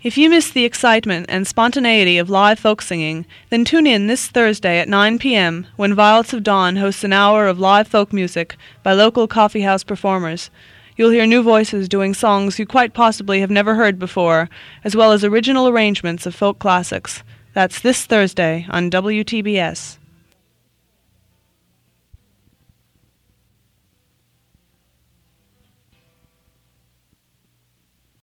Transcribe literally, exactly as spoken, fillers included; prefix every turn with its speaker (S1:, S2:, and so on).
S1: If you miss the excitement and spontaneity of live folk singing, then tune in this Thursday at nine p.m. when Violets of Dawn hosts an hour of live folk music by local coffeehouse performers. You'll hear new voices doing songs you quite possibly have never heard before, as well as original arrangements of folk classics. That's this Thursday on W T B S.